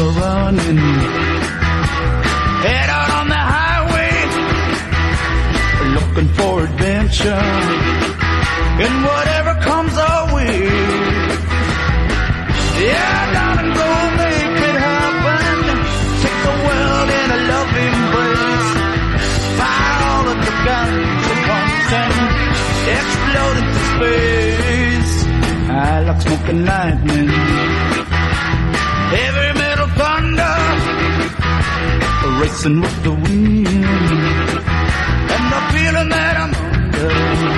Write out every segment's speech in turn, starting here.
motor running. Head out on the highway, looking for adventure. And whatever comes our way, yeah, darling, go make it happen. Take the world in a loving embrace. Fire all of the guns at once and explode into space. I like smoking lightning, heavy metal thunder, racing with the wind, and the feeling that I'm under.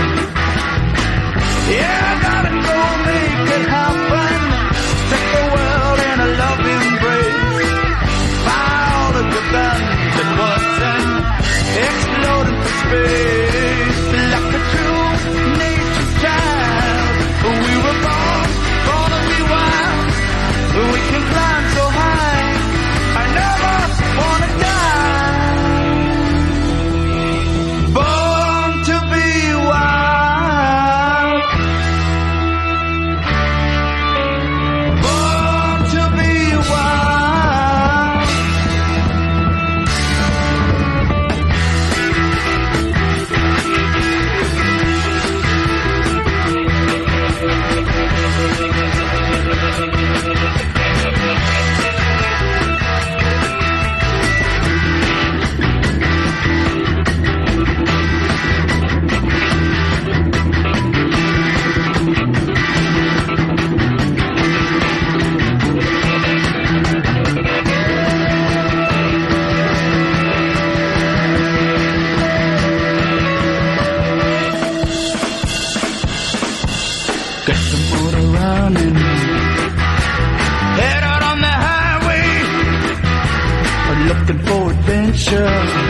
Yeah, gotta go make it happen. Take the world in a loving embrace. Fire all of the guns at once and explode into space. Like a true nature's child, we were born to be wild. We can climb so high, I never wanna die. Born to be wild. Born to be wild. Get the motor running. Head out on the highway, looking for adventure.